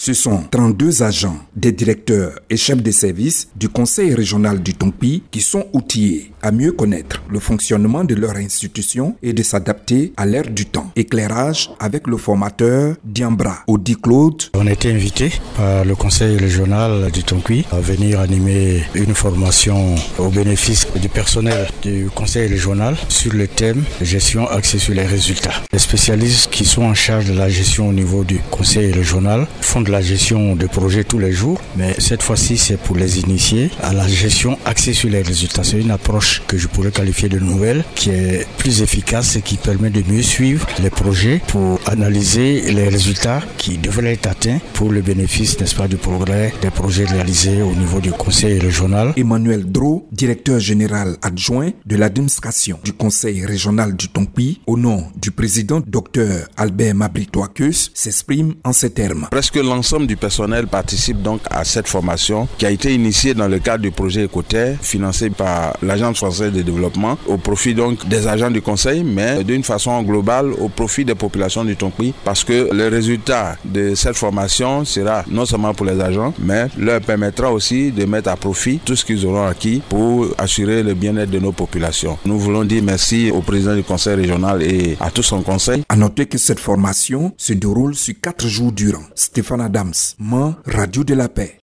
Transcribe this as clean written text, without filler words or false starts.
Ce sont 32 agents, des directeurs et chefs de service du Conseil régional du Tongpi qui sont outillés à mieux connaître le fonctionnement de leur institution et de s'adapter à l'ère du temps. Éclairage avec le formateur Diambra Odi Claude. On a été invité par le Conseil régional du Tongpi à venir animer une formation au bénéfice du personnel du Conseil régional sur le thème gestion axée sur les résultats. Les spécialistes qui sont en charge de la gestion au niveau du Conseil régional font de la gestion de projets tous les jours, mais cette fois-ci c'est pour les initier à la gestion axée sur les résultats. C'est une approche que je pourrais qualifier de nouvelle, qui est plus efficace et qui permet de mieux suivre les projets pour analyser les résultats qui devraient être atteints pour le bénéfice, n'est-ce pas, du progrès des projets réalisés au niveau du Conseil régional. Emmanuel Dro, directeur général adjoint de l'administration du Conseil régional du Tongpi, au nom du président Dr Albert Mabritoakeus, s'exprime en ces termes. Presque l'ensemble du personnel participe donc à cette formation qui a été initiée dans le cadre du projet Écoterre, financé par l'Agence française de développement, au profit donc des agents du Conseil, mais d'une façon globale au profit des populations du Tongpi, parce que le résultat de cette formation sera non seulement pour les agents, mais leur permettra aussi de mettre à profit tout ce qu'ils auront acquis pour assurer le bien-être de nos populations. Nous voulons dire merci au président du Conseil régional et à tout son conseil. À noter que cette formation se déroule sur 4 jours durant. Stéphane Adams, Man, Radio de la Paix.